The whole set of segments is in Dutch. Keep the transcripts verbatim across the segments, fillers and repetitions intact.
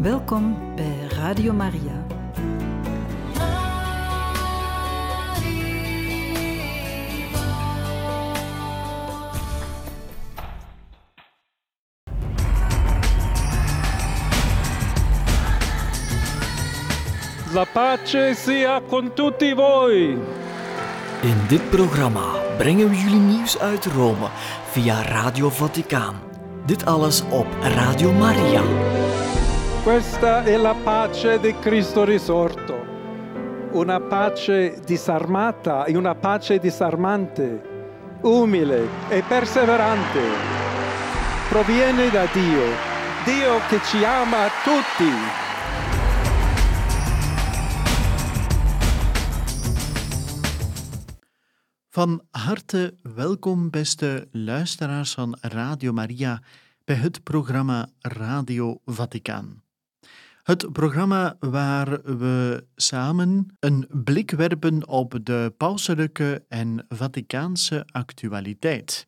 Welkom bij Radio Maria. La pace sia con tutti voi. In dit programma brengen we jullie nieuws uit Rome via Radio Vaticaan. Dit alles op Radio Maria. Questa è la pace di Cristo risorto. Una pace disarmata e una pace disarmante, umile e perseverante. Proviene da Dio, Dio che ci ama tutti. Van harte welkom, beste luisteraars van Radio Maria, bij het programma Radio Vaticaan. Het programma waar we samen een blik werpen op de pauselijke en Vaticaanse actualiteit.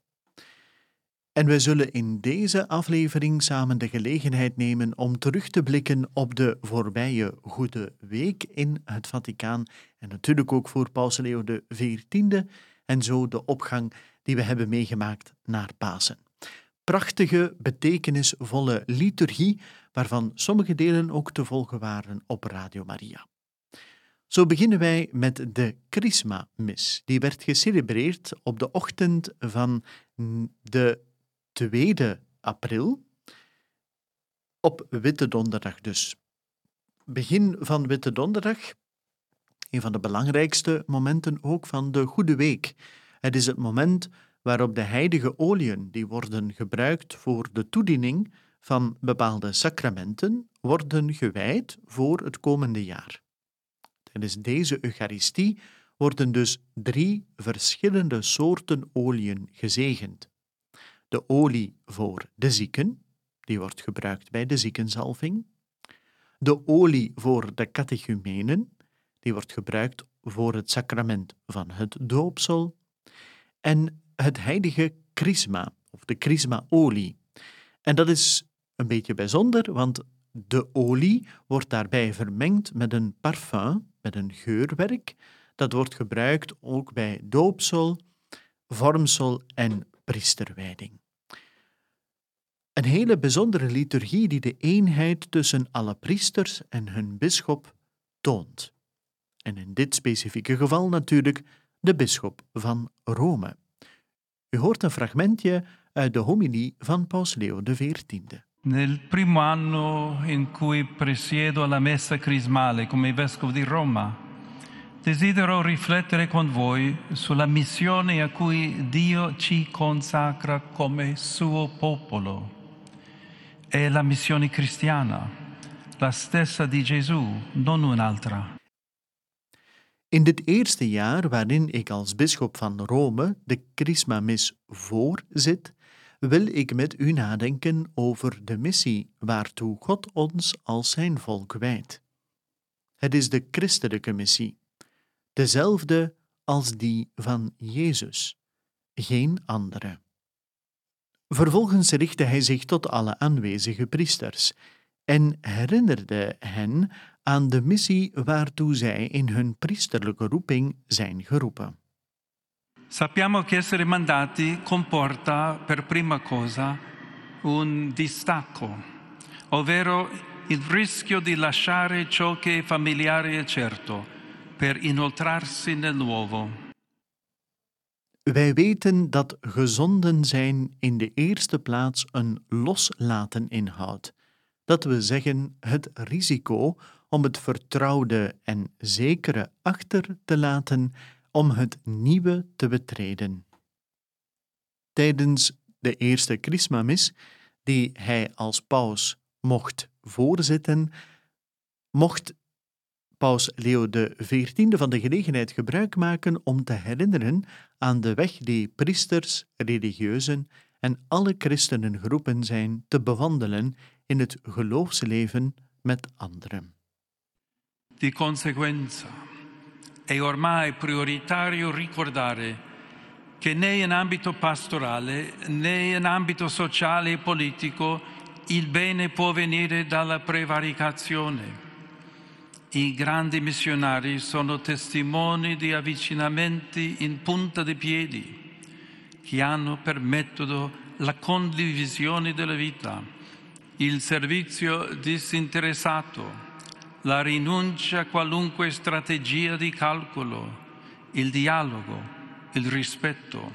En wij zullen in deze aflevering samen de gelegenheid nemen om terug te blikken op de voorbije Goede Week in het Vaticaan en natuurlijk ook voor Paus Leo de veertiende en zo de opgang die we hebben meegemaakt naar Pasen. Prachtige, betekenisvolle liturgie, waarvan sommige delen ook te volgen waren op Radio Maria. Zo beginnen wij met de Chrisma-mis. Die werd gecelebreerd op de ochtend van de tweede april, op Witte Donderdag dus. Begin van Witte Donderdag, een van de belangrijkste momenten ook van de Goede Week. Het is het moment waarop de heilige oliën die worden gebruikt voor de toediening van bepaalde sacramenten worden gewijd voor het komende jaar. Tijdens deze Eucharistie worden dus drie verschillende soorten oliën gezegend. De olie voor de zieken, die wordt gebruikt bij de ziekenzalving. De olie voor de catechumenen, die wordt gebruikt voor het sacrament van het doopsel. En het heilige chrisma, of de chrisma-olie. En dat is een beetje bijzonder, want de olie wordt daarbij vermengd met een parfum, met een geurwerk. Dat wordt gebruikt ook bij doopsel, vormsel en priesterwijding. Een hele bijzondere liturgie die de eenheid tussen alle priesters en hun bisschop toont. En in dit specifieke geval natuurlijk de bisschop van Rome. U hoort een fragmentje uit de homilie van Paus Leo de veertiende. Nel primo anno in cui presiedo la messa crismale come vescovo di Roma, desidero riflettere con voi sulla missione a cui Dio ci consacra come suo popolo. È la missione cristiana, la stessa di Gesù, non un'altra. In dit eerste jaar waarin ik als bisschop van Rome de Chrisma-mis voorzit, wil ik met u nadenken over de missie waartoe God ons als zijn volk wijdt. Het is de christelijke missie, dezelfde als die van Jezus, geen andere. Vervolgens richtte hij zich tot alle aanwezige priesters en herinnerde hen aan de missie waartoe zij in hun priesterlijke roeping zijn geroepen. Sappiamo che essere mandati comporta per prima cosa un distacco, ovvero il rischio di lasciare ciò che è familiare e certo per inoltrarsi nel nuovo. Wij weten dat gezonden zijn in de eerste plaats een loslaten inhoudt. Dat we zeggen het risico om het vertrouwde en zekere achter te laten, om het nieuwe te betreden. Tijdens de eerste Chrisma-mis, die hij als paus mocht voorzitten, mocht Paus Leo de veertiende van de gelegenheid gebruik maken om te herinneren aan de weg die priesters, religieuzen en alle christenen geroepen zijn te bewandelen in het geloofsleven met anderen. Di conseguenza è ormai prioritario ricordare che né in ambito pastorale né in ambito sociale e politico il bene può venire dalla prevaricazione. I grandi missionari sono testimoni di avvicinamenti in punta di piedi che hanno per metodo la condivisione della vita, il servizio disinteressato, la rinuncia a qualunque strategia di calcolo, il dialogo, il rispetto.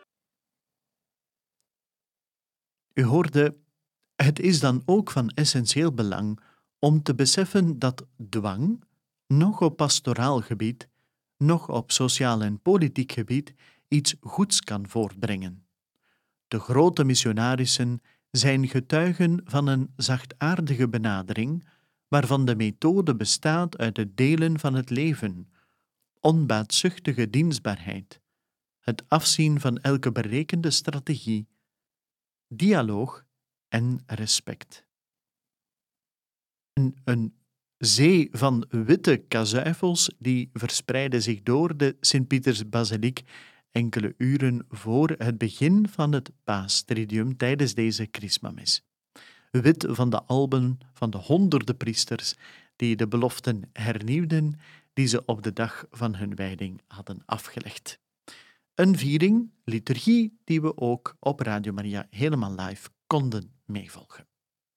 U hoorde, het is dan ook van essentieel belang om te beseffen dat dwang, nog op pastoraal gebied, nog op sociaal en politiek gebied, iets goeds kan voortbrengen. De grote missionarissen zijn getuigen van een zachtaardige benadering, waarvan de methode bestaat uit het delen van het leven, onbaatzuchtige dienstbaarheid, het afzien van elke berekende strategie, dialoog en respect. En een zee van witte kazuifels die verspreidde zich door de Sint-Pietersbasiliek enkele uren voor het begin van het Paastridium tijdens deze Christmamis. Wit van de alben van de honderden priesters die de beloften hernieuwden die ze op de dag van hun wijding hadden afgelegd. Een viering, liturgie, die we ook op Radio Maria helemaal live konden meevolgen.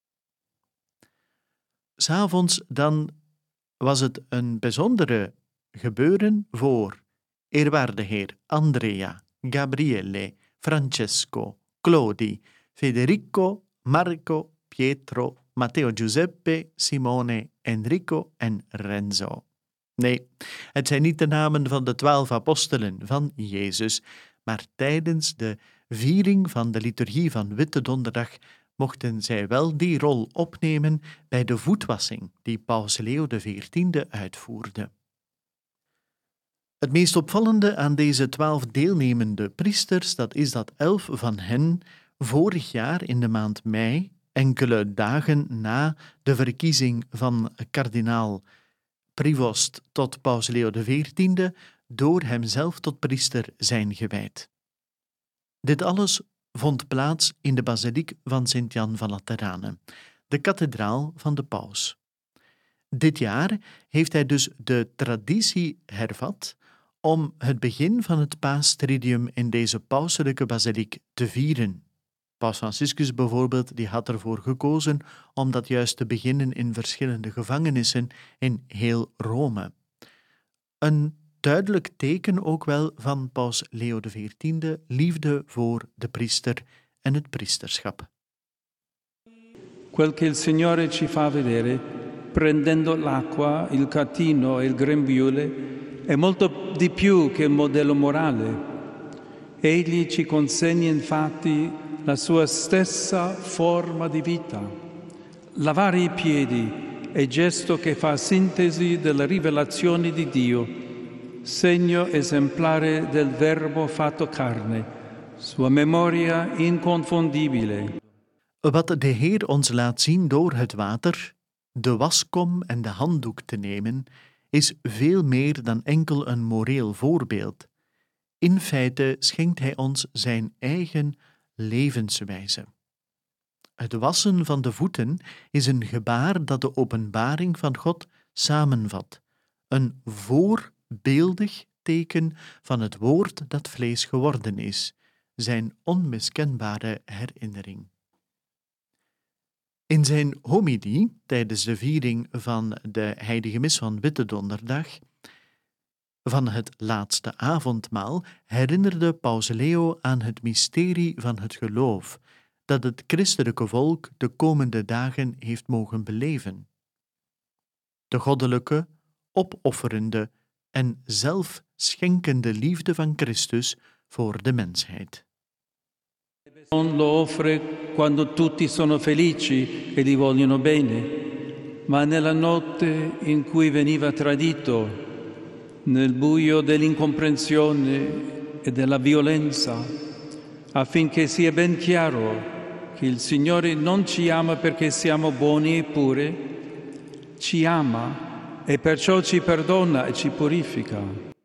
'S Avonds dan was het een bijzondere gebeuren voor eerwaarde heer Andrea, Gabriele, Francesco, Clodi, Federico, Marco, Pietro, Matteo Giuseppe, Simone, Enrico en Renzo. Nee, het zijn niet de namen van de twaalf apostelen van Jezus, maar tijdens de viering van de liturgie van Witte Donderdag mochten zij wel die rol opnemen bij de voetwassing die Paus Leo de veertiende uitvoerde. Het meest opvallende aan deze twaalf deelnemende priesters, dat is dat elf van hen vorig jaar in de maand mei, enkele dagen na de verkiezing van kardinaal Privost tot Paus Leo de veertiende, door hemzelf tot priester zijn gewijd. Dit alles vond plaats in de basiliek van Sint-Jan van Lateranen, de kathedraal van de paus. Dit jaar heeft hij dus de traditie hervat om het begin van het Paastridium in deze pauselijke basiliek te vieren. Paus Franciscus bijvoorbeeld, die had ervoor gekozen om dat juist te beginnen in verschillende gevangenissen in heel Rome. Een duidelijk teken ook wel van Paus Leo de veertiende, liefde voor de priester en het priesterschap. Quel che il Signore ci fa vedere, prendendo l'acqua, il catino e il grembiule, è molto di più che un modello morale. Egli ci consegna infatti la sua stessa forma di vita. Lavare i piedi è gesto che fa sintesi della rivelazione di Dio, segno esemplare del Verbo fatto carne, sua memoria inconfondibile. Wat de Heer ons laat zien door het water, de waskom en de handdoek te nemen, is veel meer dan enkel een moreel voorbeeld. In feite schenkt Hij ons zijn eigen levenswijze. Het wassen van de voeten is een gebaar dat de openbaring van God samenvat, een voorbeeldig teken van het woord dat vlees geworden is, zijn onmiskenbare herinnering. In zijn homidie tijdens de viering van de heilige mis van Witte Donderdag, van het laatste avondmaal, herinnerde Paus Leo aan het mysterie van het geloof dat het christelijke volk de komende dagen heeft mogen beleven. De goddelijke, opofferende en zelfschenkende liefde van Christus voor de mensheid. Non lo offre quando tutti sono felici e gli vogliono bene, ma nella notte in cui veniva tradito, nel buio dell'incomprensione e della violenza, affinché sia ben chiaro che il Signore non ci ama perché siamo buoni e pure, ci ama e perciò ci perdona e ci purifica.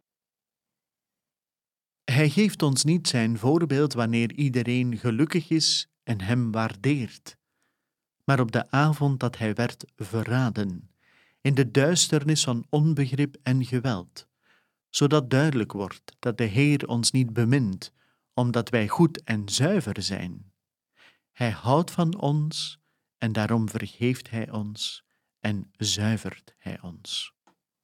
Hij geeft ons niet zijn voorbeeld wanneer iedereen gelukkig is en hem waardeert, maar op de avond dat hij werd verraden, in de duisternis van onbegrip en geweld, zodat duidelijk wordt dat de Heer ons niet bemint, omdat wij goed en zuiver zijn. Hij houdt van ons en daarom vergeeft hij ons en zuivert hij ons.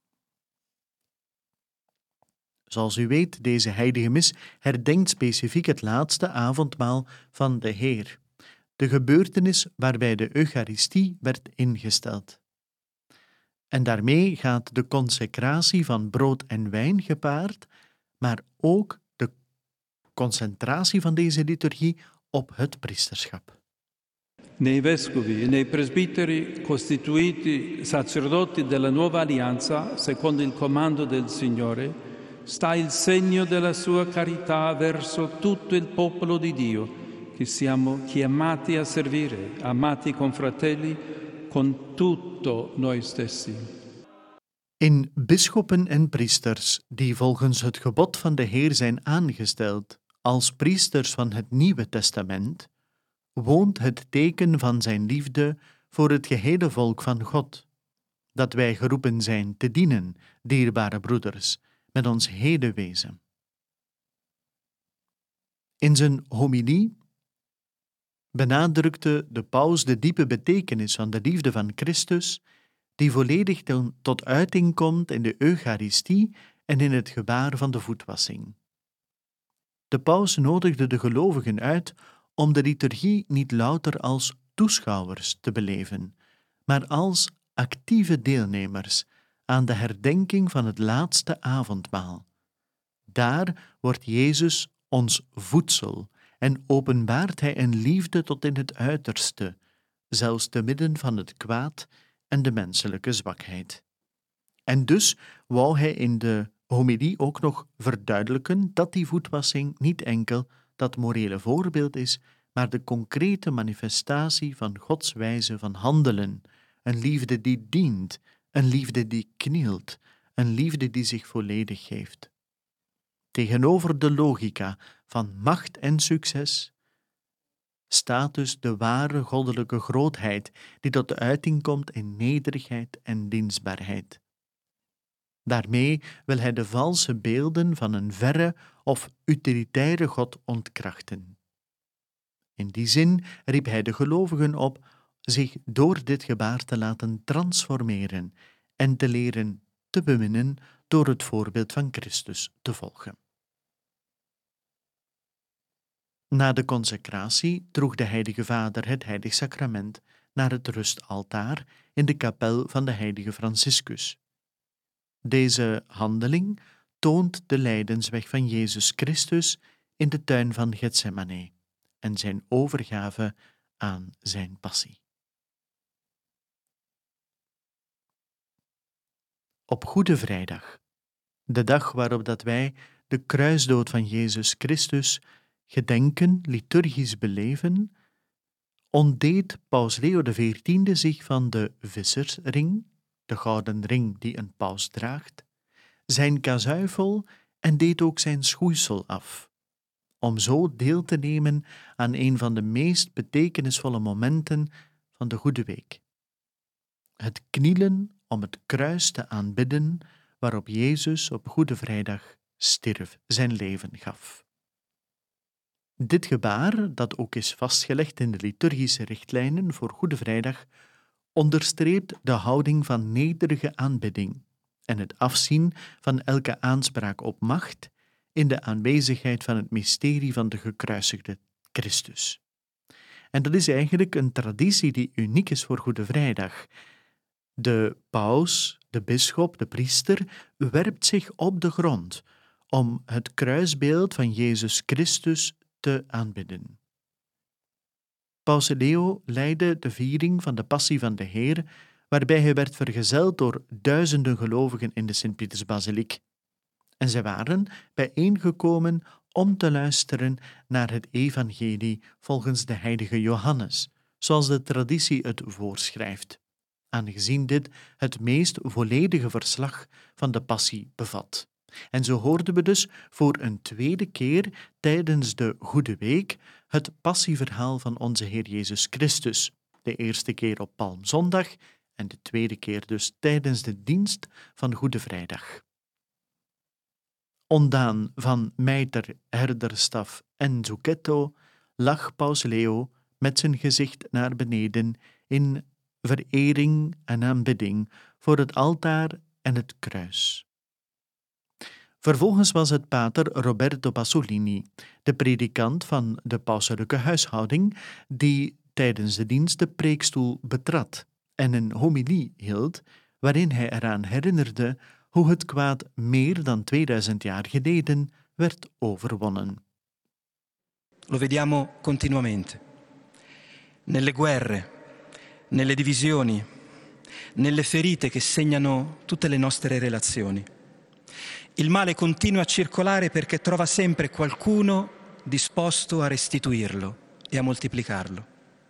Zoals u weet, deze heilige mis herdenkt specifiek het laatste avondmaal van de Heer, de gebeurtenis waarbij de Eucharistie werd ingesteld. En daarmee gaat de consecratie van brood en wijn gepaard, maar ook de concentratie van deze liturgie op het priesterschap. Nei vescovi e nei presbiteri costituiti sacerdoti della nuova alleanza, secondo il comando del Signore, sta il segno della sua carità verso tutto il popolo di Dio, che siamo chiamati a servire, amati confratelli, con tutto noi stessi. In bisschoppen en priesters, die volgens het gebod van de Heer zijn aangesteld als priesters van het Nieuwe Testament, woont het teken van zijn liefde voor het gehele volk van God, dat wij geroepen zijn te dienen, dierbare broeders, met ons hele wezen. In zijn homilie benadrukte de paus de diepe betekenis van de liefde van Christus, die volledig tot uiting komt in de Eucharistie en in het gebaar van de voetwassing. De paus nodigde de gelovigen uit om de liturgie niet louter als toeschouwers te beleven, maar als actieve deelnemers aan de herdenking van het laatste avondmaal. Daar wordt Jezus ons voedsel en openbaart Hij een liefde tot in het uiterste, zelfs te midden van het kwaad en de menselijke zwakheid. En dus wou Hij in de homilie ook nog verduidelijken dat die voetwassing niet enkel dat morele voorbeeld is, maar de concrete manifestatie van Gods wijze van handelen, een liefde die dient, een liefde die knielt, een liefde die zich volledig geeft. Tegenover de logica van macht en succes staat dus de ware goddelijke grootheid die tot de uiting komt in nederigheid en dienstbaarheid. Daarmee wil hij de valse beelden van een verre of utilitaire God ontkrachten. In die zin riep hij de gelovigen op zich door dit gebaar te laten transformeren en te leren te beminnen door het voorbeeld van Christus te volgen. Na de consecratie droeg de Heilige Vader het Heilig Sacrament naar het rustaltaar in de kapel van de Heilige Franciscus. Deze handeling toont de lijdensweg van Jezus Christus in de tuin van Getsemane en zijn overgave aan zijn passie. Op Goede Vrijdag, de dag waarop dat wij de kruisdood van Jezus Christus gedenken, liturgisch beleven, ontdeed Paus Leo de veertiende zich van de vissersring, de gouden ring die een paus draagt, zijn kazuifel en deed ook zijn schoeisel af, om zo deel te nemen aan een van de meest betekenisvolle momenten van de Goede Week. Het knielen om het kruis te aanbidden waarop Jezus op Goede Vrijdag stierf, zijn leven gaf. Dit gebaar, dat ook is vastgelegd in de liturgische richtlijnen voor Goede Vrijdag, onderstreept de houding van nederige aanbidding en het afzien van elke aanspraak op macht in de aanwezigheid van het mysterie van de gekruisigde Christus. En dat is eigenlijk een traditie die uniek is voor Goede Vrijdag. De paus, de bisschop, de priester werpt zich op de grond om het kruisbeeld van Jezus Christus te aanbidden. Paus Leo leidde de viering van de passie van de Heer, waarbij hij werd vergezeld door duizenden gelovigen in de Sint-Pietersbasiliek. En zij waren bijeengekomen om te luisteren naar het evangelie volgens de heilige Johannes, zoals de traditie het voorschrijft, aangezien dit het meest volledige verslag van de passie bevat. En zo hoorden we dus voor een tweede keer tijdens de Goede Week het passieverhaal van onze Heer Jezus Christus, De eerste keer op Palmzondag en de tweede keer dus tijdens de dienst van Goede Vrijdag. Ontdaan van mijter, herderstaf en zucchetto lag Paus Leo met zijn gezicht naar beneden in verering en aanbidding voor het altaar en het kruis. Vervolgens was het pater Roberto Pasolini, de predikant van de pauselijke huishouding, die tijdens de dienst de preekstoel betrad en een homilie hield, waarin hij eraan herinnerde hoe het kwaad meer dan tweeduizend jaar geleden werd overwonnen. Lo vediamo continuamente. Nelle guerre, nelle divisioni, nelle ferite che segnano tutte le nostre relazioni. Il male continua a circolare perché trova sempre qualcuno disposto a restituirlo e a moltiplicarlo.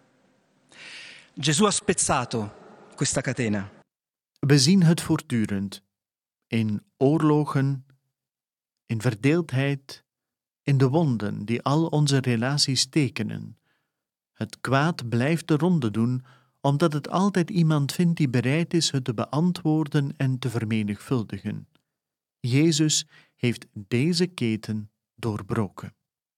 Gesù ha spezzato questa catena. We zien het voortdurend. In oorlogen, in verdeeldheid, in de wonden die al onze relaties tekenen. Het kwaad blijft de ronde doen, omdat het altijd iemand vindt die bereid is het te beantwoorden en te vermenigvuldigen. Jezus heeft deze keten doorbroken.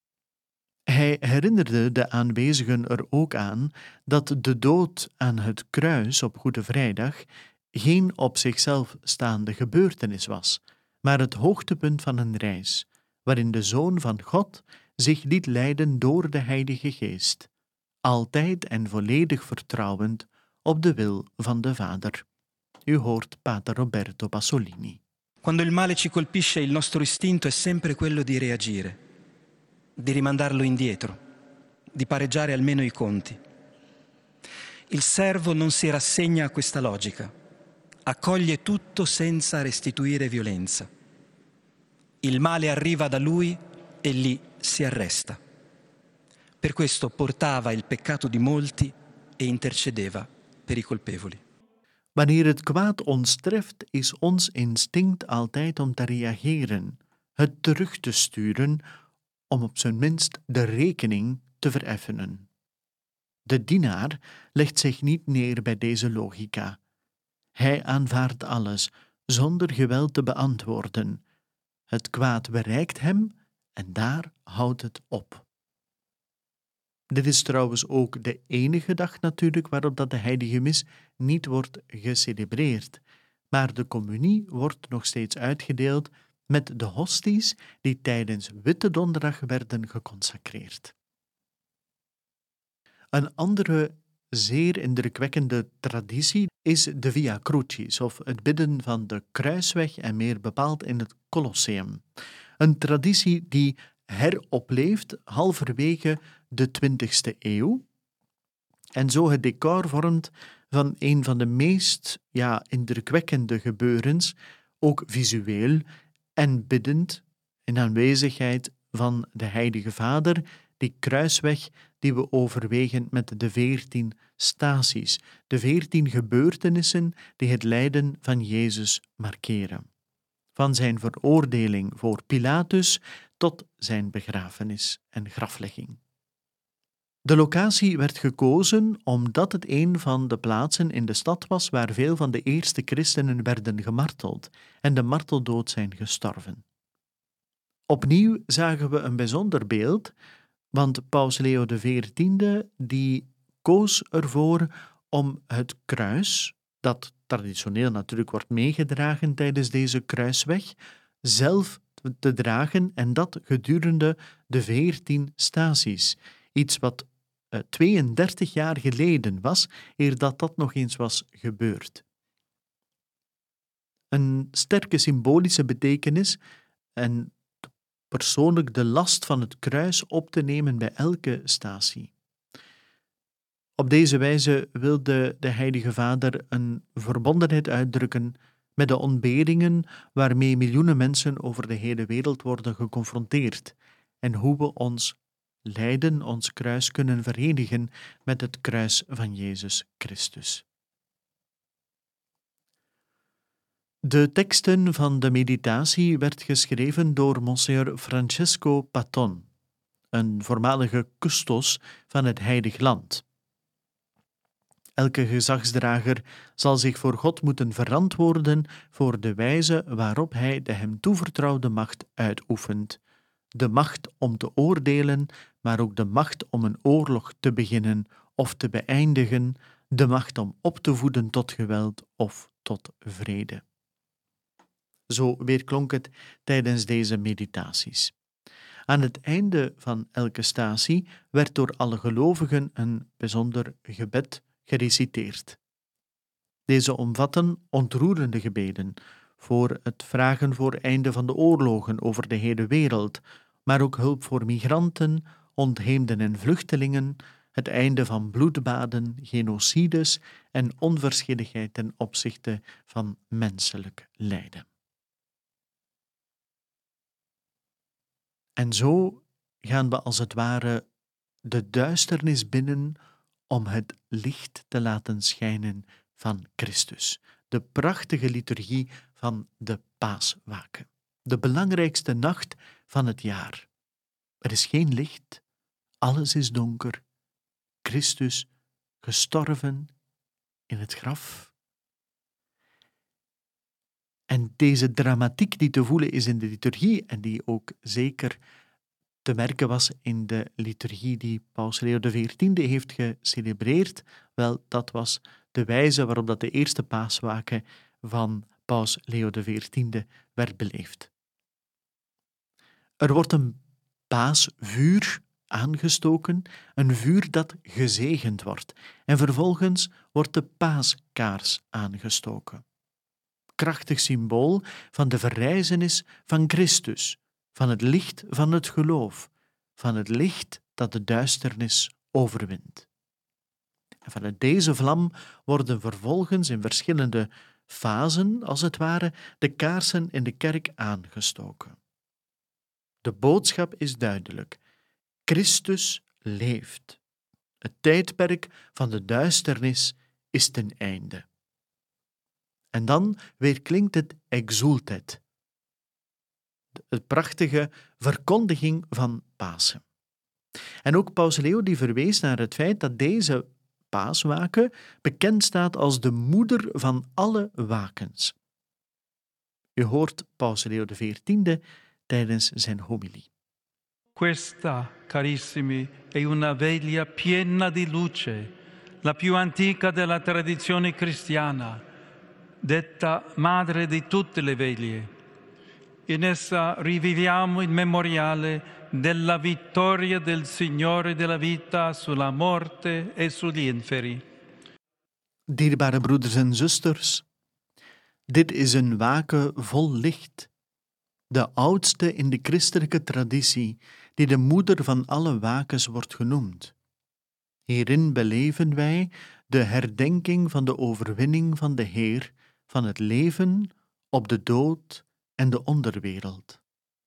Hij herinnerde de aanwezigen er ook aan dat de dood aan het kruis op Goede Vrijdag geen op zichzelf staande gebeurtenis was, maar het hoogtepunt van een reis, waarin de Zoon van God zich liet leiden door de Heilige Geest, altijd en volledig vertrouwend op de wil van de Vader. U hoort pater Roberto Pasolini. Quando il male ci colpisce, il nostro istinto è sempre quello di reagire, di rimandarlo indietro, di pareggiare almeno i conti. Il servo non si rassegna a questa logica, accoglie tutto senza restituire violenza. Il male arriva da lui e lì si arresta. Per questo portava il peccato di molti e intercedeva per i colpevoli. Wanneer het kwaad ons treft, is ons instinct altijd om te reageren, het terug te sturen, om op zijn minst de rekening te vereffenen. De dienaar legt zich niet neer bij deze logica. Hij aanvaardt alles, zonder geweld te beantwoorden. Het kwaad bereikt hem en daar houdt het op. Dit is trouwens ook de enige dag natuurlijk waarop dat de heilige mis niet wordt gecelebreerd, maar de communie wordt nog steeds uitgedeeld met de hosties die tijdens Witte Donderdag werden geconsacreerd. Een andere zeer indrukwekkende traditie is de Via Crucis, of het bidden van de Kruisweg en meer bepaald in het Colosseum. Een traditie die heropleeft halverwege de twintigste eeuw en zo het decor vormt van een van de meest ja, indrukwekkende gebeurens, ook visueel en biddend in aanwezigheid van de Heilige Vader, die kruisweg die we overwegen met de veertien staties, de veertien gebeurtenissen die het lijden van Jezus markeren. Van zijn veroordeling voor Pilatus tot zijn begrafenis en graflegging. De locatie werd gekozen omdat het een van de plaatsen in de stad was waar veel van de eerste christenen werden gemarteld en de marteldood zijn gestorven. Opnieuw zagen we een bijzonder beeld, want Paus Leo de veertiende die koos ervoor om het kruis, dat traditioneel natuurlijk wordt meegedragen tijdens deze kruisweg, zelf te dragen en dat gedurende de veertien staties. Iets wat uh, tweeëndertig jaar geleden was, eer dat dat nog eens was gebeurd. Een sterke symbolische betekenis en persoonlijk de last van het kruis op te nemen bij elke statie. Op deze wijze wilde de Heilige Vader een verbondenheid uitdrukken met de ontberingen waarmee miljoenen mensen over de hele wereld worden geconfronteerd en hoe we ons lijden, ons kruis kunnen verenigen met het kruis van Jezus Christus. De teksten van de meditatie werd geschreven door Monsignor Francesco Paton, een voormalige custos van het Heilig Land. Elke gezagsdrager zal zich voor God moeten verantwoorden voor de wijze waarop hij de hem toevertrouwde macht uitoefent. De macht om te oordelen, maar ook de macht om een oorlog te beginnen of te beëindigen, de macht om op te voeden tot geweld of tot vrede. Zo weerklonk het tijdens deze meditaties. Aan het einde van elke statie werd door alle gelovigen een bijzonder gebed gereciteerd. Deze omvatten ontroerende gebeden voor het vragen voor einde van de oorlogen over de hele wereld, maar ook hulp voor migranten, ontheemden en vluchtelingen, het einde van bloedbaden, genocides en onverschilligheid ten opzichte van menselijk lijden. En zo gaan we als het ware de duisternis binnen om het licht te laten schijnen van Christus. De prachtige liturgie van de Paaswaken. De belangrijkste nacht van het jaar. Er is geen licht, alles is donker. Christus gestorven in het graf. En deze dramatiek die te voelen is in de liturgie en die ook zeker te merken was in de liturgie die Paus Leo de veertiende heeft gecelebreerd, wel, dat was de wijze waarop dat de eerste Paaswaken van Paus Leo de veertiende werd beleefd. Er wordt een paasvuur aangestoken, een vuur dat gezegend wordt, en vervolgens wordt de paaskaars aangestoken. Krachtig symbool van de verrijzenis van Christus, van het licht van het geloof, van het licht dat de duisternis overwint. En vanuit deze vlam worden vervolgens in verschillende fasen, als het ware, de kaarsen in de kerk aangestoken. De boodschap is duidelijk. Christus leeft. Het tijdperk van de duisternis is ten einde. En dan weerklinkt het exultet, de prachtige verkondiging van Pasen. En ook Paus Leo die verwees naar het feit dat deze Paaswaken bekend staat als de moeder van alle wakens. U hoort Paus Leo de veertiende tijdens zijn homilie. Questa, carissimi, è una veglia piena di luce, la più antica della tradizione cristiana, detta madre di tutte le veglie. In essa riviviamo il memoriale della vittoria del Signore della vita sulla morte e sugli inferi. Dierbare broeders en zusters, dit is een waken vol licht, de oudste in de christelijke traditie, die de moeder van alle wakens wordt genoemd. Hierin beleven wij de herdenking van de overwinning van de Heer, van het leven op de dood en de onderwereld.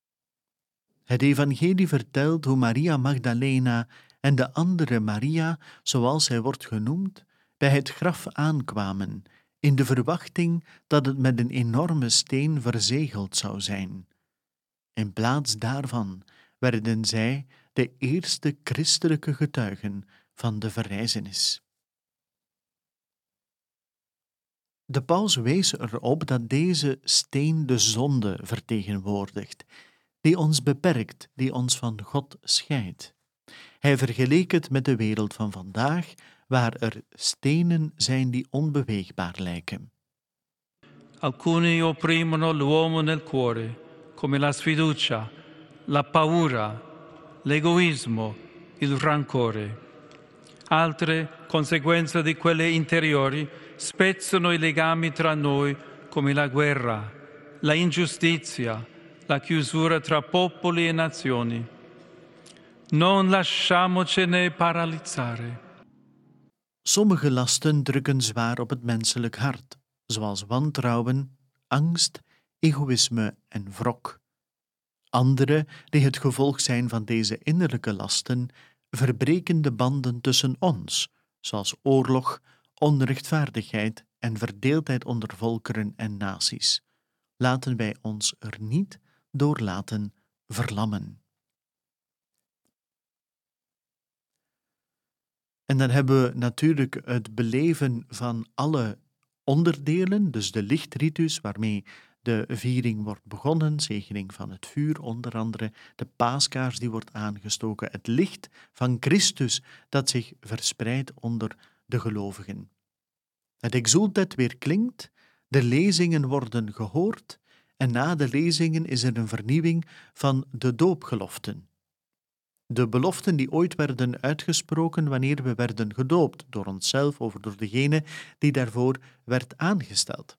Het evangelie vertelt hoe Maria Magdalena en de andere Maria, zoals zij wordt genoemd, bij het graf aankwamen, in de verwachting dat het met een enorme steen verzegeld zou zijn. In plaats daarvan werden zij de eerste christelijke getuigen van de verrijzenis. De paus wees erop dat deze steen de zonde vertegenwoordigt, die ons beperkt, die ons van God scheidt. Hij vergeleek het met de wereld van vandaag, waar er stenen zijn die onbeweegbaar lijken. Alcuni opprimono l'uomo nel cuore, come la sfiducia, la paura, l'egoismo, il rancore. Altre, conseguenza di quelle interiori, spezzano i legami tra noi come la guerra, la ingiustizia, la chiusura tra popoli e nazioni. Non lasciamocene paralizzare. Sommige lasten drukken zwaar op het menselijk hart, zoals wantrouwen, angst, egoïsme en wrok. Andere, die het gevolg zijn van deze innerlijke lasten, verbreken de banden tussen ons, zoals oorlog, onrechtvaardigheid en verdeeldheid onder volkeren en naties. Laten wij ons er niet door laten verlammen. En dan hebben we natuurlijk het beleven van alle onderdelen, dus de lichtritus waarmee de viering wordt begonnen, zegening van het vuur onder andere, de paaskaars die wordt aangestoken, het licht van Christus dat zich verspreidt onder de gelovigen. Het exultet weer klinkt, de lezingen worden gehoord en na de lezingen is er een vernieuwing van de doopgeloften. De beloften die ooit werden uitgesproken wanneer we werden gedoopt, door onszelf of door degene die daarvoor werd aangesteld.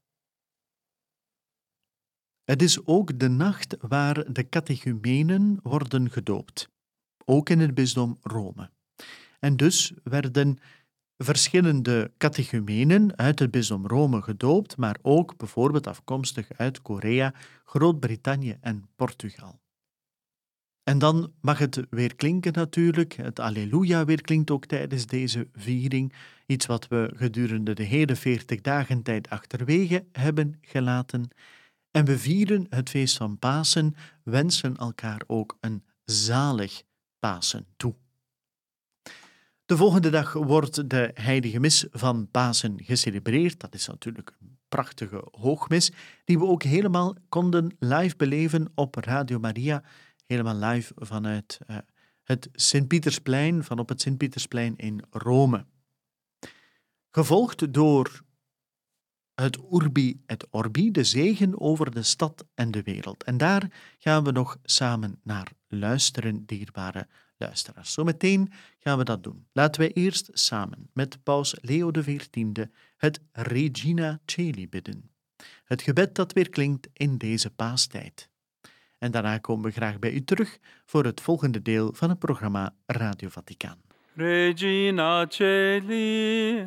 Het is ook de nacht waar de catechumenen worden gedoopt, ook in het bisdom Rome. En dus werden verschillende catechumenen uit het bisdom Rome gedoopt, maar ook bijvoorbeeld afkomstig uit Korea, Groot-Brittannië en Portugal. En dan mag het weer klinken natuurlijk, het Alleluia weer klinkt ook tijdens deze viering, iets wat we gedurende de hele veertig dagen tijd achterwege hebben gelaten. En we vieren het feest van Pasen, wensen elkaar ook een zalig Pasen toe. De volgende dag wordt de heilige mis van Pasen gecelebreerd. Dat is natuurlijk een prachtige hoogmis, die we ook helemaal konden live beleven op Radio Maria, helemaal live vanuit uh, het Sint-Pietersplein, van op het Sint-Pietersplein in Rome. Gevolgd door het Urbi et Orbi, de zegen over de stad en de wereld. En daar gaan we nog samen naar luisteren, dierbare luisteraars. Zometeen gaan we dat doen. Laten we eerst samen met paus Leo de veertiende het Regina Coeli bidden. Het gebed dat weer klinkt in deze paastijd. En daarna komen we graag bij u terug voor het volgende deel van het programma Radio Vaticaan. Regina Coeli,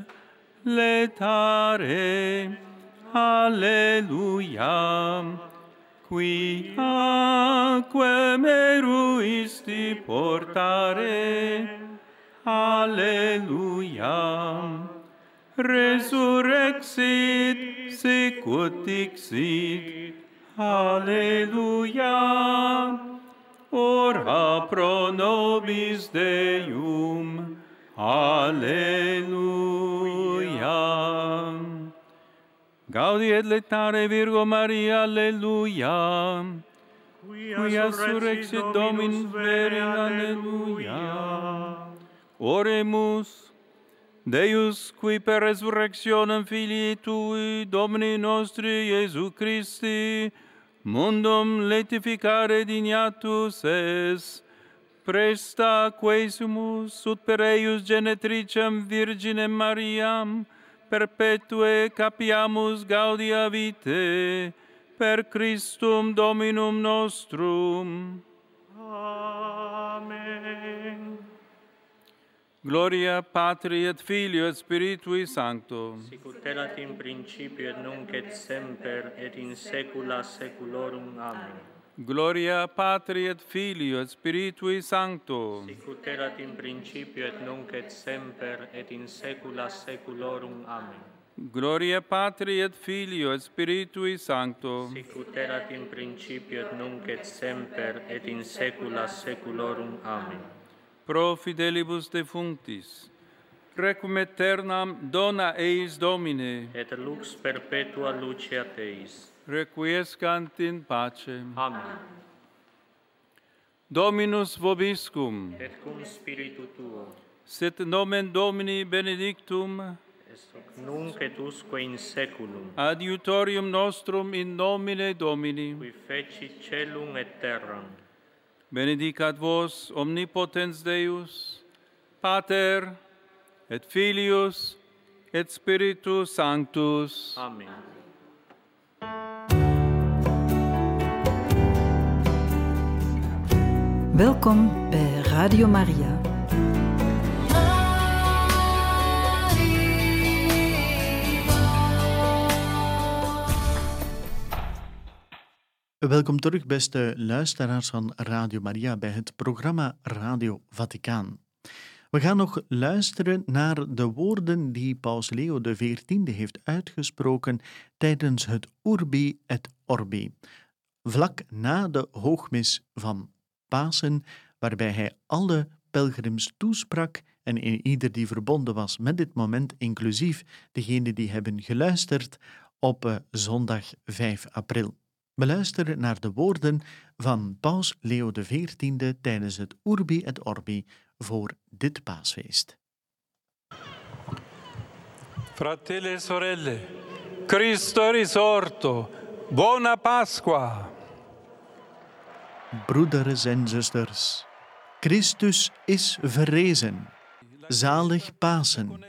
letare, alleluia, qui aquam eruisti portare, alleluia, resurrexit, sicut dixit, alleluia, ora pro nobis Deum, alleluia. Gaudi et letare Virgo Maria, alleluia, quia surrexit Dominus vere, alleluia. Oremus, Deus, qui per resurrectionem Filii Tui, Domini nostri Iesu Christi, mundum laetificare dignatus es, presta quesumus ut per eius genetricem Virginem Mariam perpetue capiamus gaudia vitae per Christum Dominum nostrum. Amen. Gloria Patri et Filio et Spiritui Sancto. Sicut erat in principio et nunc et semper et in saecula saeculorum. Amen. Gloria Patri et Filio et Spiritui Sancto. Sicut erat in principio et nunc et semper et in saecula saeculorum. Amen. Gloria Patri et Filio et Spiritui Sancto. Sicut erat in principio et nunc et semper et in saecula saeculorum. Amen. Pro fidelibus defunctis, requiem aeternam dona eis Domine, Et lux perpetua luceat eis. requiescant in pace. Amen. Dominus vobiscum, Et cum spiritu tuo, sit nomen Domini benedictum, est hoc nunc et usque in saeculum, adiutorium nostrum in nomine Domini. qui fecit caelum et terram. Benedicat vos omnipotens Deus, Pater, et Filius, et Spiritus Sanctus. Amen. Welkom bij Radio Maria. Welkom terug, beste luisteraars van Radio Maria, bij het programma Radio Vaticaan. We gaan nog luisteren naar de woorden die paus Leo de veertiende heeft uitgesproken tijdens het Urbi et Orbi, vlak na de hoogmis van Pasen, waarbij hij alle pelgrims toesprak en in ieder die verbonden was met dit moment, inclusief degenen die hebben geluisterd op uh, zondag vijf april. We luisteren naar de woorden van Paus Leo de veertiende tijdens het Urbi et Orbi voor dit paasfeest. Fratelli e sorelle, Cristo è risorto, buona Pasqua! Broeders en zusters, Christus is verrezen. Zalig Pasen.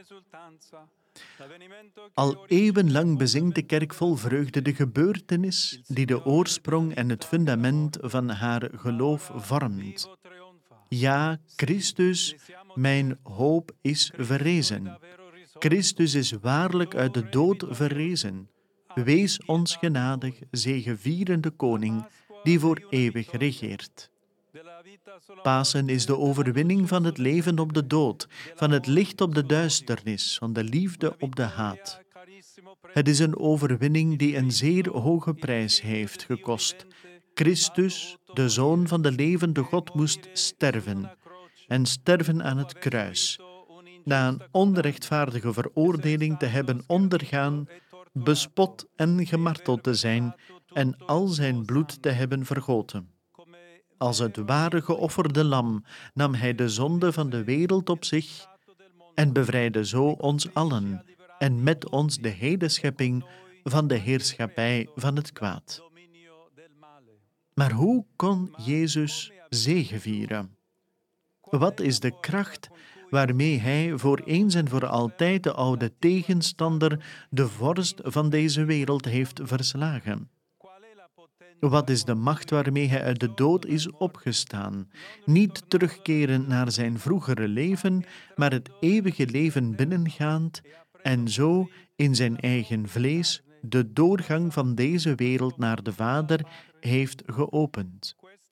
Al eeuwenlang bezingt de kerk vol vreugde de gebeurtenis die de oorsprong en het fundament van haar geloof vormt. Ja, Christus, mijn hoop, is verrezen. Christus is waarlijk uit de dood verrezen. Wees ons genadig, zegevierende koning, die voor eeuwig regeert. Pasen is de overwinning van het leven op de dood, van het licht op de duisternis, van de liefde op de haat. Het is een overwinning die een zeer hoge prijs heeft gekost. Christus, de Zoon van de levende God, moest sterven, en sterven aan het kruis. Na een onrechtvaardige veroordeling te hebben ondergaan, bespot en gemarteld te zijn en al zijn bloed te hebben vergoten. Als het ware geofferde lam nam hij de zonde van de wereld op zich en bevrijdde zo ons allen en met ons de hele schepping van de heerschappij van het kwaad. Maar hoe kon Jezus zegevieren? Wat is de kracht waarmee hij voor eens en voor altijd de oude tegenstander, de vorst van deze wereld, heeft verslagen? Wat is de macht waarmee hij uit de dood is opgestaan? Niet terugkerend naar zijn vroegere leven, maar het eeuwige leven binnengaand en zo in zijn eigen vlees de doorgang van deze wereld naar de Vader heeft geopend.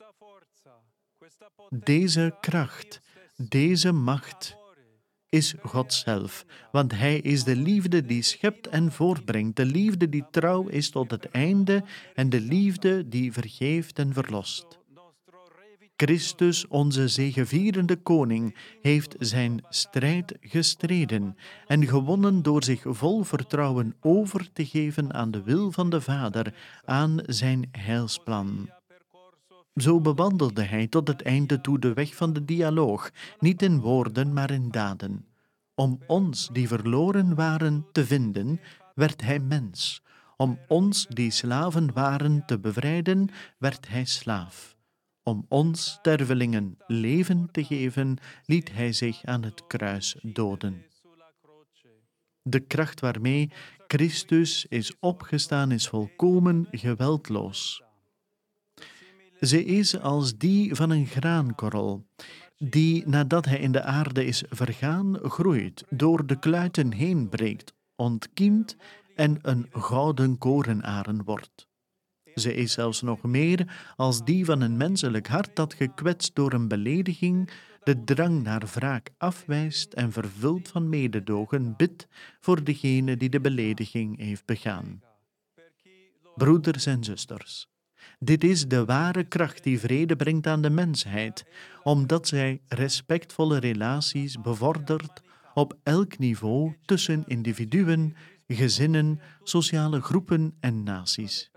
Deze kracht, deze macht is God zelf, want Hij is de liefde die schept en voortbrengt, de liefde die trouw is tot het einde en de liefde die vergeeft en verlost. Christus, onze zegevierende koning, heeft zijn strijd gestreden en gewonnen door zich vol vertrouwen over te geven aan de wil van de Vader, aan zijn heilsplan. Zo bewandelde hij tot het einde toe de weg van de dialoog, niet in woorden, maar in daden. Om ons, die verloren waren, te vinden, werd hij mens. Om ons, die slaven waren, te bevrijden, werd hij slaaf. Om ons, stervelingen, leven te geven, liet hij zich aan het kruis doden. De kracht waarmee Christus is opgestaan is volkomen geweldloos. Ze is als die van een graankorrel, die nadat hij in de aarde is vergaan, groeit, door de kluiten heen breekt, ontkiemt en een gouden korenaren wordt. Ze is zelfs nog meer als die van een menselijk hart dat gekwetst door een belediging de drang naar wraak afwijst en vervuld van mededogen bidt voor degene die de belediging heeft begaan. Broeders en zusters, dit is de ware kracht die vrede brengt aan de mensheid, omdat zij respectvolle relaties bevordert op elk niveau tussen individuen, gezinnen, sociale groepen en naties.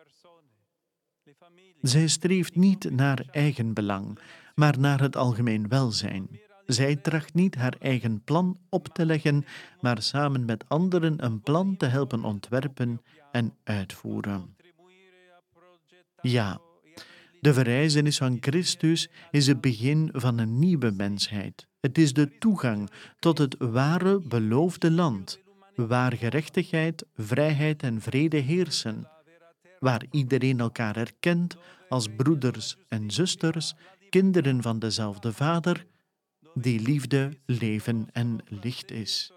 Zij streeft niet naar eigen belang, maar naar het algemeen welzijn. Zij tracht niet haar eigen plan op te leggen, maar samen met anderen een plan te helpen ontwerpen en uitvoeren. Ja, de verrijzenis van Christus is het begin van een nieuwe mensheid. Het is de toegang tot het ware beloofde land, waar gerechtigheid, vrijheid en vrede heersen, waar iedereen elkaar erkent als broeders en zusters, kinderen van dezelfde Vader, die liefde, leven en licht is.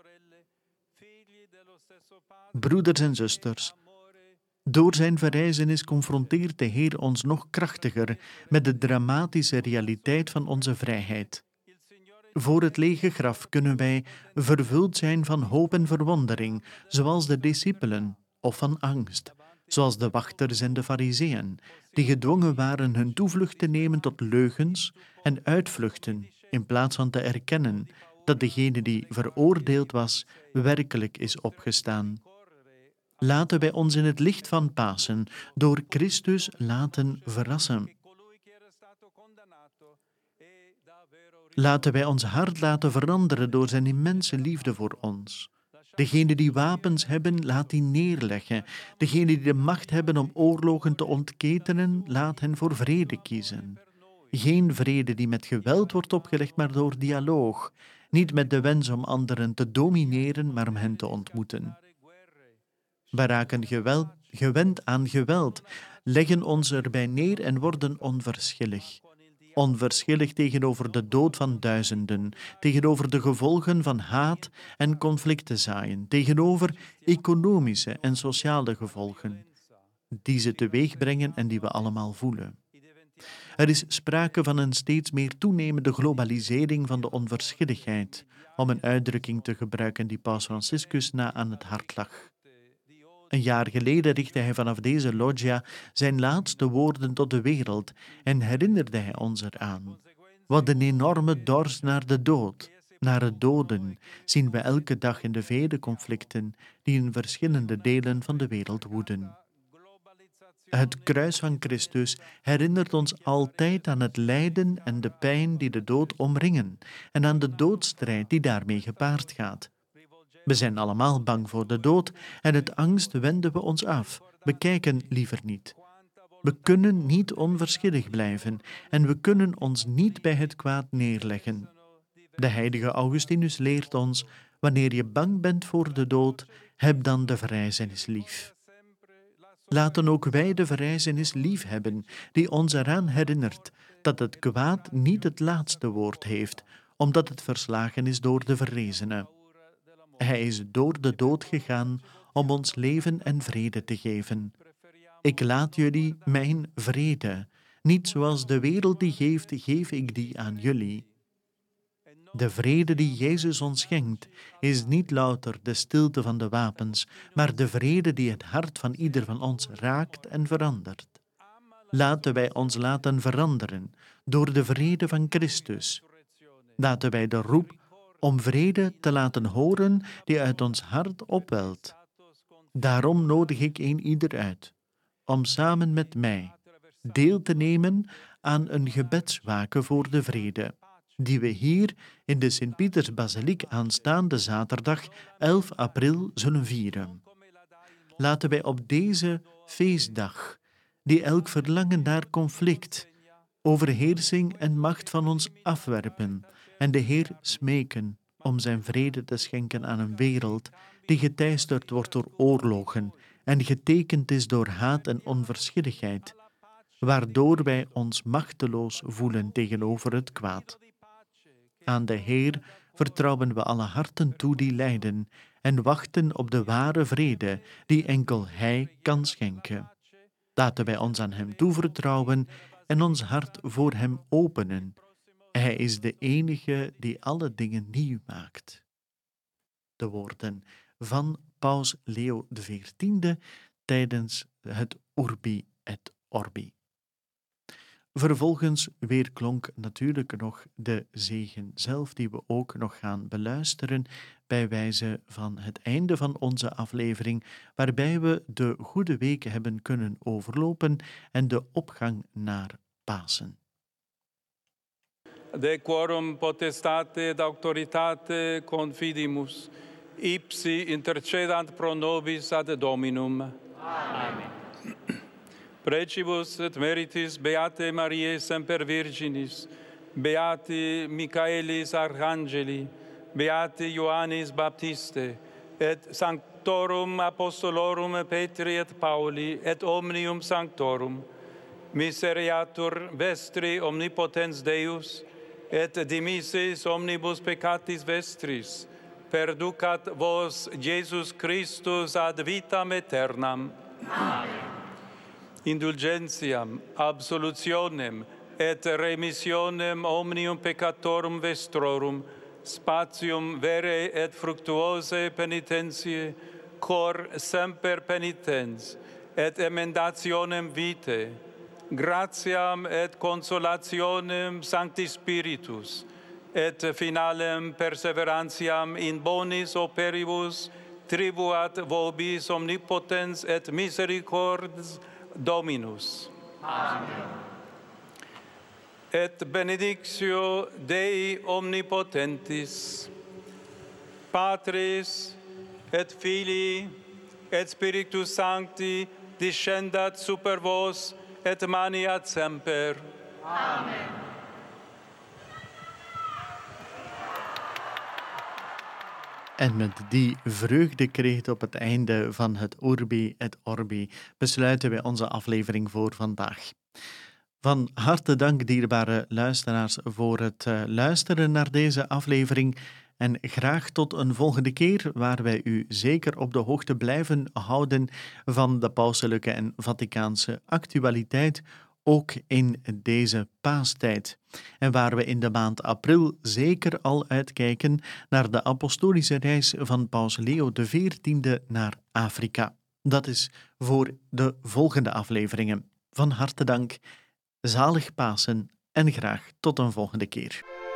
Broeders en zusters, door zijn verrijzenis confronteert de Heer ons nog krachtiger met de dramatische realiteit van onze vrijheid. Voor het lege graf kunnen wij vervuld zijn van hoop en verwondering, zoals de discipelen, of van angst, zoals de wachters en de farizeeën, die gedwongen waren hun toevlucht te nemen tot leugens en uitvluchten, in plaats van te erkennen dat degene die veroordeeld was, werkelijk is opgestaan. Laten wij ons in het licht van Pasen door Christus laten verrassen. Laten wij ons hart laten veranderen door zijn immense liefde voor ons. Degenen die wapens hebben, laat die neerleggen. Degenen die de macht hebben om oorlogen te ontketenen, laat hen voor vrede kiezen. Geen vrede die met geweld wordt opgelegd, maar door dialoog. Niet met de wens om anderen te domineren, maar om hen te ontmoeten. We raken geweld, gewend aan geweld, leggen ons erbij neer en worden onverschillig. Onverschillig tegenover de dood van duizenden, tegenover de gevolgen van haat en conflicten zaaien, tegenover economische en sociale gevolgen, die ze teweeg brengen en die we allemaal voelen. Er is sprake van een steeds meer toenemende globalisering van de onverschilligheid, om een uitdrukking te gebruiken die Paus Franciscus na aan het hart lag. Een jaar geleden richtte hij vanaf deze loggia zijn laatste woorden tot de wereld en herinnerde hij ons eraan. Wat een enorme dorst naar de dood, naar het doden, zien we elke dag in de vele conflicten die in verschillende delen van de wereld woeden. Het kruis van Christus herinnert ons altijd aan het lijden en de pijn die de dood omringen en aan de doodstrijd die daarmee gepaard gaat. We zijn allemaal bang voor de dood en uit angst wenden we ons af. We kijken liever niet. We kunnen niet onverschillig blijven en we kunnen ons niet bij het kwaad neerleggen. De heilige Augustinus leert ons, wanneer je bang bent voor de dood, heb dan de verrijzenis lief. Laten ook wij de verrijzenis lief hebben, die ons eraan herinnert dat het kwaad niet het laatste woord heeft, omdat het verslagen is door de verrezene. Hij is door de dood gegaan om ons leven en vrede te geven. Ik laat jullie mijn vrede. Niet zoals de wereld die geeft, geef ik die aan jullie. De vrede die Jezus ons schenkt, is niet louter de stilte van de wapens, maar de vrede die het hart van ieder van ons raakt en verandert. Laten wij ons laten veranderen door de vrede van Christus. Laten wij de roep om vrede te laten horen die uit ons hart opwelt. Daarom nodig ik een ieder uit om samen met mij deel te nemen aan een gebedswaken voor de vrede, die we hier in de Sint-Pietersbasiliek aanstaande zaterdag elf april zullen vieren. Laten wij op deze feestdag, die elk verlangen naar conflict, overheersing en macht van ons afwerpen en de Heer smeken om zijn vrede te schenken aan een wereld die geteisterd wordt door oorlogen en getekend is door haat en onverschilligheid, waardoor wij ons machteloos voelen tegenover het kwaad. Aan de Heer vertrouwen we alle harten toe die lijden en wachten op de ware vrede die enkel Hij kan schenken. Laten wij ons aan Hem toevertrouwen en ons hart voor Hem openen. Hij is de enige die alle dingen nieuw maakt. De woorden van Paus Leo de veertiende tijdens het Urbi et Orbi. Vervolgens weerklonk natuurlijk nog de zegen zelf, die we ook nog gaan beluisteren bij wijze van het einde van onze aflevering, waarbij we de goede week hebben kunnen overlopen en de opgang naar Pasen. De quorum potestate et auctoritate confidimus, ipsi intercedant pro nobis ad Dominum. Amen. Precibus et meritis Beate Mariae Semper Virginis, Beati Michaelis Archangeli, Beati Ioannis Baptiste, et Sanctorum Apostolorum Petri et Pauli, et omnium sanctorum, miseriatur vestri omnipotens Deus, et dimissis omnibus peccatis vestris, perducat vos Jesus Christus ad vitam aeternam. Amen. Indulgentiam, absolutionem et remissionem omnium peccatorum vestrorum, spatium vere et fructuose penitentiae, cor semper penitens, et emendationem vitae, gratiam et consolationem Sancti Spiritus, et finalem perseverantiam in bonis operibus tribuat vobis omnipotens et misericords Dominus. Amen. Et benedictio Dei omnipotentis, Patris et Filii et Spiritus Sancti descendat super vos et maniat semper. Amen. En met die vreugdekreet op het einde van het Urbi et Orbi besluiten wij onze aflevering voor vandaag. Van harte dank, dierbare luisteraars, voor het uh, luisteren naar deze aflevering. En graag tot een volgende keer, waar wij u zeker op de hoogte blijven houden van de pauselijke en Vaticaanse actualiteit, ook in deze paastijd. En waar we in de maand april zeker al uitkijken naar de apostolische reis van paus Leo de veertiende naar Afrika. Dat is voor de volgende afleveringen. Van harte dank, zalig Pasen en graag tot een volgende keer.